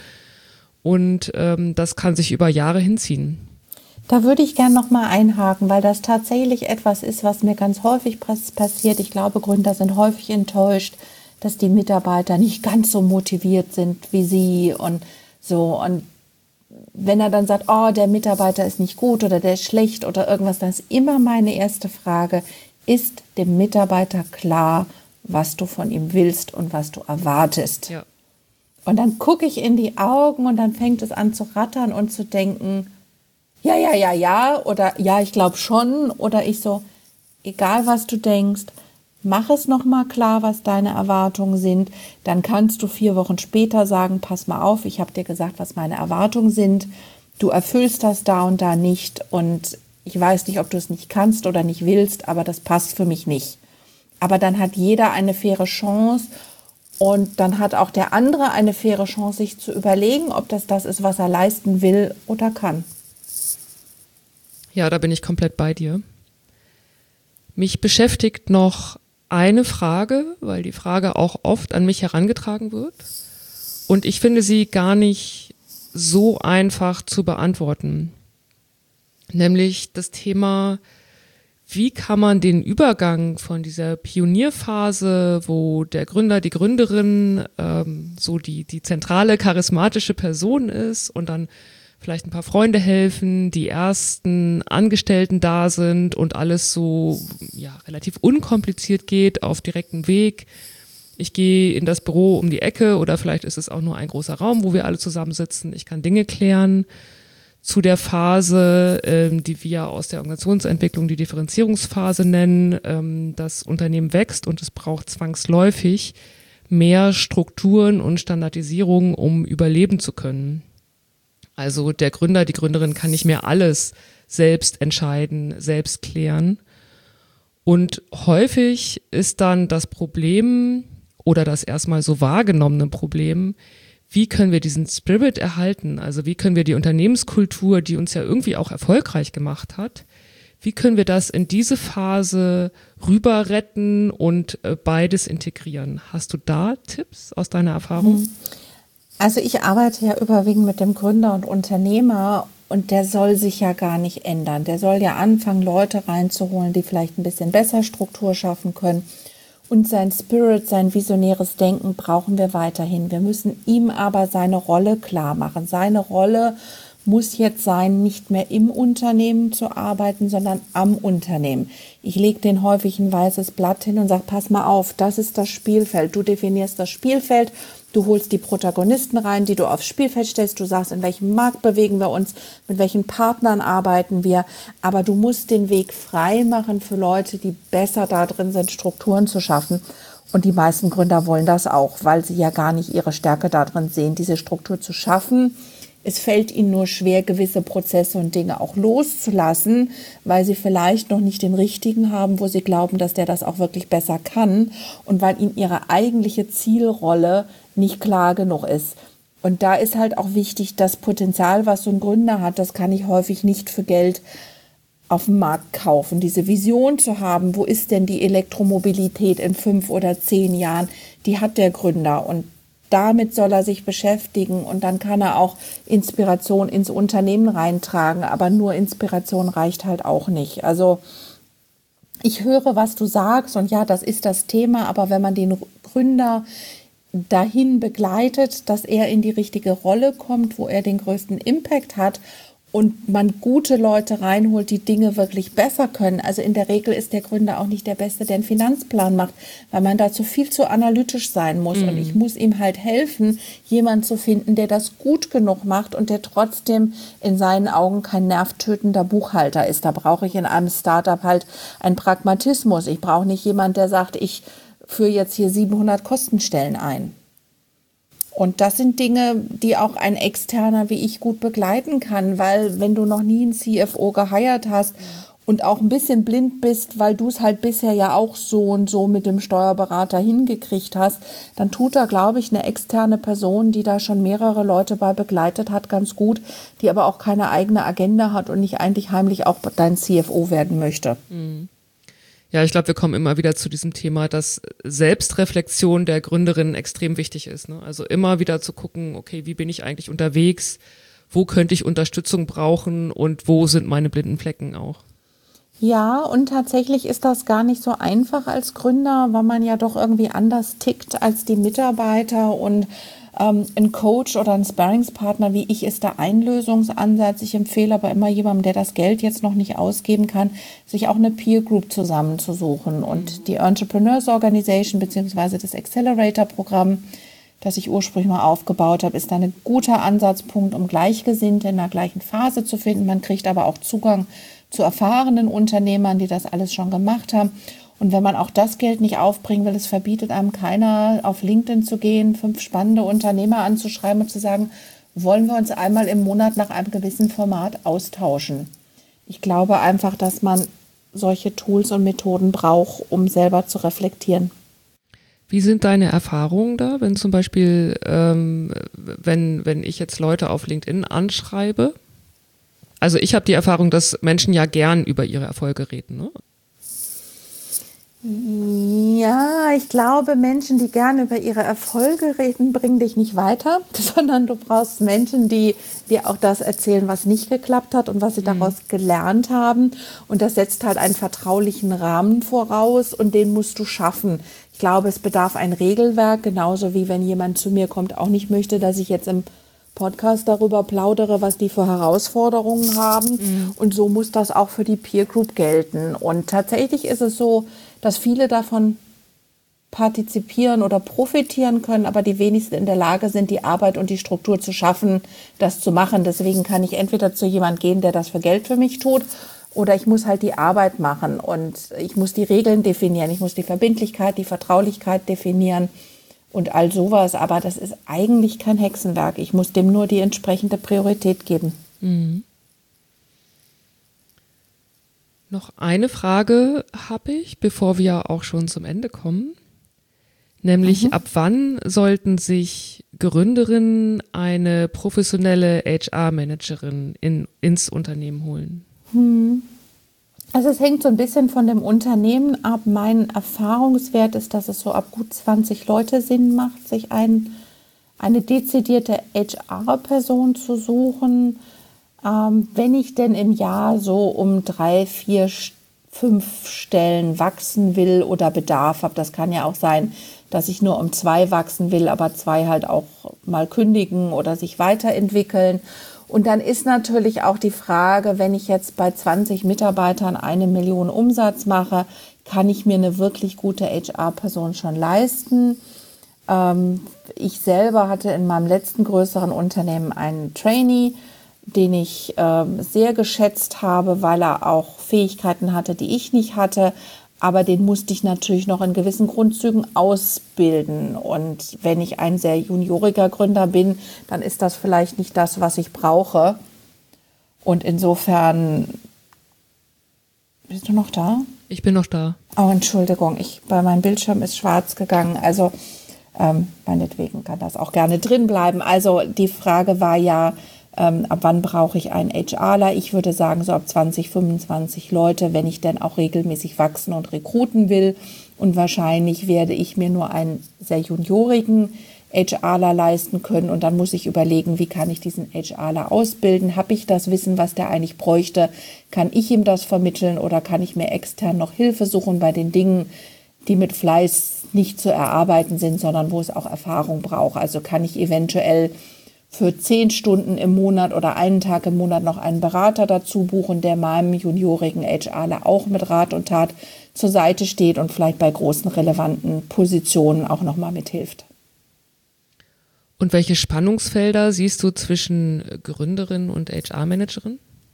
und ähm, das kann sich über Jahre hinziehen. Da würde ich gerne noch mal einhaken, weil das tatsächlich etwas ist, was mir ganz häufig passiert. Ich glaube, Gründer sind häufig enttäuscht, dass die Mitarbeiter nicht ganz so motiviert sind wie sie und so. Und wenn er dann sagt, oh, der Mitarbeiter ist nicht gut oder der ist schlecht oder irgendwas, dann ist immer meine erste Frage, ist dem Mitarbeiter klar, was du von ihm willst und was du erwartest? Ja. Und dann gucke ich in die Augen und dann fängt es an zu rattern und zu denken, ja, ja, ja, ja oder ja, ich glaube schon oder ich so, egal was du denkst, mach es nochmal klar, was deine Erwartungen sind. Dann kannst du vier Wochen später sagen, pass mal auf, ich habe dir gesagt, was meine Erwartungen sind. Du erfüllst das da und da nicht und ich weiß nicht, ob du es nicht kannst oder nicht willst, aber das passt für mich nicht. Aber dann hat jeder eine faire Chance und dann hat auch der andere eine faire Chance, sich zu überlegen, ob das das ist, was er leisten will oder kann. Ja, da bin ich komplett bei dir. Mich beschäftigt noch eine Frage, weil die Frage auch oft an mich herangetragen wird. Und ich finde sie gar nicht so einfach zu beantworten. Nämlich das Thema, Wie kann man den Übergang von dieser Pionierphase, wo der Gründer, die Gründerin ähm, so die, die zentrale charismatische Person ist und dann vielleicht ein paar Freunde helfen, die ersten Angestellten da sind und alles so ja, relativ unkompliziert geht, auf direktem Weg. Ich gehe in das Büro um die Ecke oder vielleicht ist es auch nur ein großer Raum, wo wir alle zusammensitzen. Ich kann Dinge klären. Zu der Phase, ähm, die wir aus der Organisationsentwicklung die Differenzierungsphase nennen. Ähm, das Unternehmen wächst und es braucht zwangsläufig mehr Strukturen und Standardisierung, um überleben zu können. Also der Gründer, die Gründerin kann nicht mehr alles selbst entscheiden, selbst klären. Und häufig ist dann das Problem oder das erstmal so wahrgenommene Problem, wie können wir diesen Spirit erhalten? Also wie können wir die Unternehmenskultur, die uns ja irgendwie auch erfolgreich gemacht hat, wie können wir das in diese Phase rüber retten und äh, beides integrieren? Hast du da Tipps aus deiner Erfahrung? Also ich arbeite ja überwiegend mit dem Gründer und Unternehmer und der soll sich ja gar nicht ändern. Der soll ja anfangen, Leute reinzuholen, die vielleicht ein bisschen besser Struktur schaffen können. Und sein Spirit, sein visionäres Denken brauchen wir weiterhin. Wir müssen ihm aber seine Rolle klar machen. Seine Rolle muss jetzt sein, nicht mehr im Unternehmen zu arbeiten, sondern am Unternehmen. Ich lege den häufig ein weißes Blatt hin und sage, pass mal auf, das ist das Spielfeld. Du definierst das Spielfeld, du holst die Protagonisten rein, die du aufs Spielfeld stellst. Du sagst, in welchem Markt bewegen wir uns, mit welchen Partnern arbeiten wir. Aber du musst den Weg frei machen für Leute, die besser da drin sind, Strukturen zu schaffen. Und die meisten Gründer wollen das auch, weil sie ja gar nicht ihre Stärke darin sehen, diese Struktur zu schaffen. Es fällt ihnen nur schwer, gewisse Prozesse und Dinge auch loszulassen, weil sie vielleicht noch nicht den richtigen haben, wo sie glauben, dass der das auch wirklich besser kann und weil ihnen ihre eigentliche Zielrolle nicht klar genug ist. Und da ist halt auch wichtig, das Potenzial, was so ein Gründer hat, das kann ich häufig nicht für Geld auf dem Markt kaufen. Diese Vision zu haben, wo ist denn die Elektromobilität in fünf oder zehn Jahren, die hat der Gründer und damit soll er sich beschäftigen und dann kann er auch Inspiration ins Unternehmen reintragen, aber nur Inspiration reicht halt auch nicht. Also ich höre, was du sagst und ja, das ist das Thema, aber wenn man den Gründer dahin begleitet, dass er in die richtige Rolle kommt, wo er den größten Impact hat und man gute Leute reinholt, die Dinge wirklich besser können. Also in der Regel ist der Gründer auch nicht der Beste, der einen Finanzplan macht, weil man dazu viel zu analytisch sein muss. Mhm. Und ich muss ihm halt helfen, jemanden zu finden, der das gut genug macht und der trotzdem in seinen Augen kein nervtötender Buchhalter ist. Da brauche ich in einem Startup halt einen Pragmatismus. Ich brauche nicht jemanden, der sagt, ich führe jetzt hier siebenhundert Kostenstellen ein. Und das sind Dinge, die auch ein Externer wie ich gut begleiten kann, weil wenn du noch nie einen C F O geheiert hast und auch ein bisschen blind bist, weil du es halt bisher ja auch so und so mit dem Steuerberater hingekriegt hast, dann tut da, glaube ich, eine externe Person, die da schon mehrere Leute bei begleitet hat, ganz gut, die aber auch keine eigene Agenda hat und nicht eigentlich heimlich auch dein C F O werden möchte. Mhm. Ja, ich glaube, wir kommen immer wieder zu diesem Thema, dass Selbstreflexion der Gründerin extrem wichtig ist. Ne? Also immer wieder zu gucken, okay, wie bin ich eigentlich unterwegs? Wo könnte ich Unterstützung brauchen? Und wo sind meine blinden Flecken auch? Ja, und tatsächlich ist das gar nicht so einfach als Gründer, weil man ja doch irgendwie anders tickt als die Mitarbeiter und ähm, ein Coach oder ein Sparringspartner wie ich ist da ein Lösungsansatz. Ich empfehle aber immer jemandem, der das Geld jetzt noch nicht ausgeben kann, sich auch eine Peer Group zusammenzusuchen. Und die Entrepreneurs Organization bzw. das Accelerator-Programm, das ich ursprünglich mal aufgebaut habe, ist da ein guter Ansatzpunkt, um Gleichgesinnte in der gleichen Phase zu finden. Man kriegt aber auch Zugang zu erfahrenen Unternehmern, die das alles schon gemacht haben. Und wenn man auch das Geld nicht aufbringen will, es verbietet einem keiner, auf LinkedIn zu gehen, fünf spannende Unternehmer anzuschreiben und zu sagen, wollen wir uns einmal im Monat nach einem gewissen Format austauschen. Ich glaube einfach, dass man solche Tools und Methoden braucht, um selber zu reflektieren. Wie sind deine Erfahrungen da, wenn zum Beispiel, ähm, wenn, wenn ich jetzt Leute auf LinkedIn anschreibe? Also ich habe die Erfahrung, dass Menschen ja gern über ihre Erfolge reden, ne? Ja, ich glaube, Menschen, die gerne über ihre Erfolge reden, bringen dich nicht weiter, sondern du brauchst Menschen, die dir auch das erzählen, was nicht geklappt hat und was sie daraus gelernt haben. Und das setzt halt einen vertraulichen Rahmen voraus und den musst du schaffen. Ich glaube, es bedarf ein Regelwerk, genauso wie wenn jemand zu mir kommt, auch nicht möchte, dass ich jetzt im Podcast darüber plaudere, was die für Herausforderungen haben. Mhm. Und so muss das auch für die Peer Group gelten. Und tatsächlich ist es so, dass viele davon partizipieren oder profitieren können, aber die wenigsten in der Lage sind, die Arbeit und die Struktur zu schaffen, das zu machen. Deswegen kann ich entweder zu jemand gehen, der das für Geld für mich tut, oder ich muss halt die Arbeit machen und ich muss die Regeln definieren, ich muss die Verbindlichkeit, die Vertraulichkeit definieren und all sowas. Aber das ist eigentlich kein Hexenwerk. Ich muss dem nur die entsprechende Priorität geben. Mhm. Noch eine Frage habe ich, bevor wir auch schon zum Ende kommen. Nämlich, mhm. ab wann sollten sich Gründerinnen eine professionelle H R-Managerin in, ins Unternehmen holen? Hm. Also es hängt so ein bisschen von dem Unternehmen ab. Mein Erfahrungswert ist, dass es so ab gut zwanzig Leute Sinn macht, sich ein, eine dezidierte H R-Person zu suchen. Ähm, wenn ich denn im Jahr so um drei, vier, fünf Stellen wachsen will oder Bedarf habe, das kann ja auch sein, dass ich nur um zwei wachsen will, aber zwei halt auch mal kündigen oder sich weiterentwickeln. Und dann ist natürlich auch die Frage, wenn ich jetzt bei zwanzig Mitarbeitern eine Million Umsatz mache, kann ich mir eine wirklich gute H R-Person schon leisten? Ähm, ich selber hatte in meinem letzten größeren Unternehmen einen Trainee, den ich äh, sehr geschätzt habe, weil er auch Fähigkeiten hatte, die ich nicht hatte. Aber den musste ich natürlich noch in gewissen Grundzügen ausbilden. Und wenn ich ein sehr junioriger Gründer bin, dann ist das vielleicht nicht das, was ich brauche. Und insofern, bist du noch da? Ich bin noch da. Oh, Entschuldigung, ich, bei meinem Bildschirm ist schwarz gegangen. Also ähm, meinetwegen kann das auch gerne drin bleiben. Also die Frage war ja, Ähm, ab wann brauche ich einen HRler? Ich würde sagen, so ab zwanzig, fünfundzwanzig Leute, wenn ich dann auch regelmäßig wachsen und rekruten will. Und wahrscheinlich werde ich mir nur einen sehr juniorigen HRler leisten können. Und dann muss ich überlegen, wie kann ich diesen HRler ausbilden? Habe ich das Wissen, was der eigentlich bräuchte? Kann ich ihm das vermitteln oder kann ich mir extern noch Hilfe suchen bei den Dingen, die mit Fleiß nicht zu erarbeiten sind, sondern wo es auch Erfahrung braucht? Also kann ich eventuell für zehn Stunden im Monat oder einen Tag im Monat noch einen Berater dazu buchen, der meinem juniorigen HRler auch mit Rat und Tat zur Seite steht und vielleicht bei großen relevanten Positionen auch nochmal mithilft. Und welche Spannungsfelder siehst du zwischen Gründerin und H R-Managerin?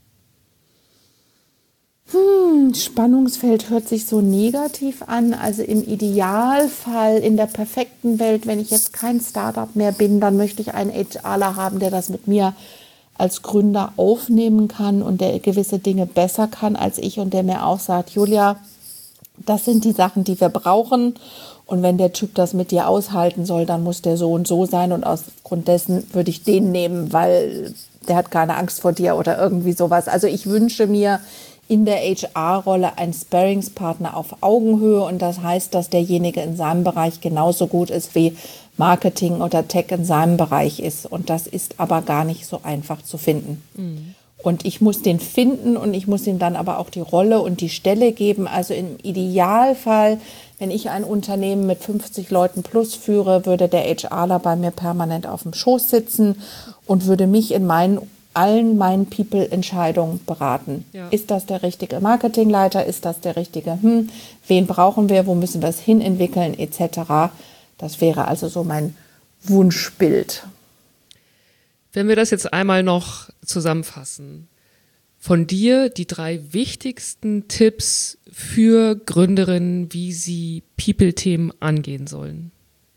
Hm, Spannungsfeld hört sich so negativ an. Also im Idealfall, in der perfekten Welt, wenn ich jetzt kein Startup mehr bin, dann möchte ich einen HRler haben, der das mit mir als Gründer aufnehmen kann und der gewisse Dinge besser kann als ich und der mir auch sagt, Julia, das sind die Sachen, die wir brauchen. Und wenn der Typ das mit dir aushalten soll, dann muss der so und so sein. Und aufgrund dessen würde ich den nehmen, weil der hat keine Angst vor dir oder irgendwie sowas. Also ich wünsche mir in der H R-Rolle ein Sparringspartner auf Augenhöhe. Und das heißt, dass derjenige in seinem Bereich genauso gut ist wie Marketing oder Tech in seinem Bereich ist. Und das ist aber gar nicht so einfach zu finden. Mhm. Und ich muss den finden und ich muss ihm dann aber auch die Rolle und die Stelle geben. Also im Idealfall, wenn ich ein Unternehmen mit fünfzig Leuten plus führe, würde der HRler bei mir permanent auf dem Schoß sitzen und würde mich in meinen, allen meinen People-Entscheidungen beraten. Ja. Ist das der richtige Marketingleiter? Ist das der richtige, hm, wen brauchen wir? Wo müssen wir es hinentwickeln? et cetera. Das wäre also so mein Wunschbild. Wenn wir das jetzt einmal noch zusammenfassen, von dir die drei wichtigsten Tipps für Gründerinnen, wie sie People-Themen angehen sollen.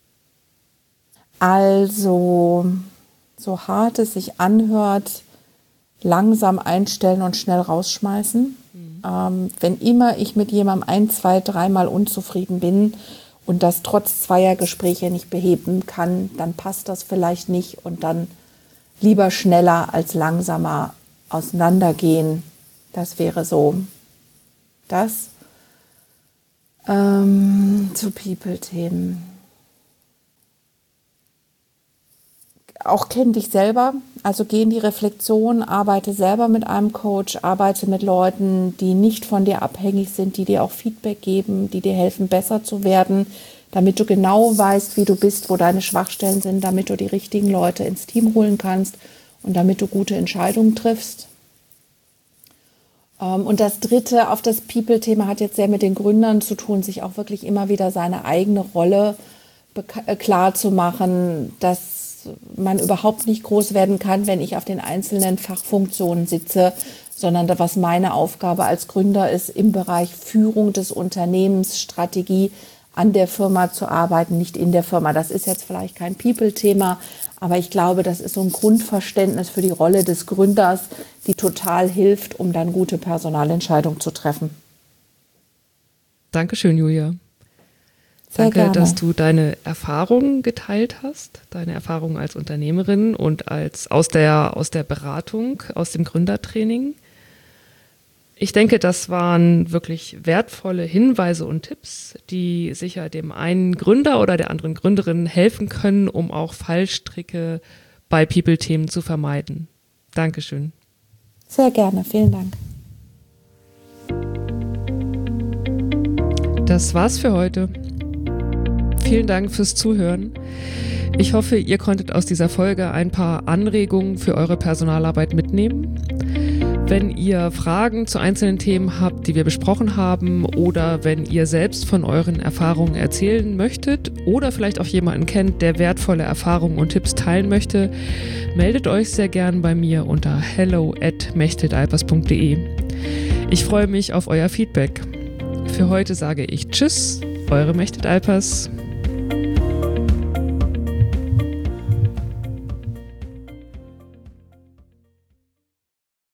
Also, so hart es sich anhört, langsam einstellen und schnell rausschmeißen. Mhm. Ähm, wenn immer ich mit jemandem ein, zwei, dreimal unzufrieden bin und das trotz zweier Gespräche nicht beheben kann, dann passt das vielleicht nicht und dann lieber schneller als langsamer auseinandergehen. Das wäre so das. Ähm, zu People-Themen. Auch kenn dich selber, also geh in die Reflexion, arbeite selber mit einem Coach, arbeite mit Leuten, die nicht von dir abhängig sind, die dir auch Feedback geben, die dir helfen, besser zu werden, damit du genau weißt, wie du bist, wo deine Schwachstellen sind, damit du die richtigen Leute ins Team holen kannst und damit du gute Entscheidungen triffst. Und das Dritte, auf das People-Thema, hat jetzt sehr mit den Gründern zu tun, sich auch wirklich immer wieder seine eigene Rolle klar zu machen, dass man überhaupt nicht groß werden kann, wenn ich auf den einzelnen Fachfunktionen sitze, sondern was meine Aufgabe als Gründer ist, im Bereich Führung des Unternehmens, Strategie an der Firma zu arbeiten, nicht in der Firma. Das ist jetzt vielleicht kein People-Thema, aber ich glaube, das ist so ein Grundverständnis für die Rolle des Gründers, die total hilft, um dann gute Personalentscheidungen zu treffen. Dankeschön, Julia. Sehr Danke, gerne. Dass du deine Erfahrungen geteilt hast, deine Erfahrungen als Unternehmerin und als aus der, aus der Beratung, aus dem Gründertraining. Ich denke, das waren wirklich wertvolle Hinweise und Tipps, die sicher dem einen Gründer oder der anderen Gründerin helfen können, um auch Fallstricke bei People-Themen zu vermeiden. Dankeschön. Sehr gerne, vielen Dank. Das war's für heute. Vielen Dank fürs Zuhören. Ich hoffe, ihr konntet aus dieser Folge ein paar Anregungen für eure Personalarbeit mitnehmen. Wenn ihr Fragen zu einzelnen Themen habt, die wir besprochen haben, oder wenn ihr selbst von euren Erfahrungen erzählen möchtet oder vielleicht auch jemanden kennt, der wertvolle Erfahrungen und Tipps teilen möchte, meldet euch sehr gern bei mir unter hello at mechthild-alpers punkt de. Ich freue mich auf euer Feedback. Für heute sage ich Tschüss, eure Mechthild Alpers.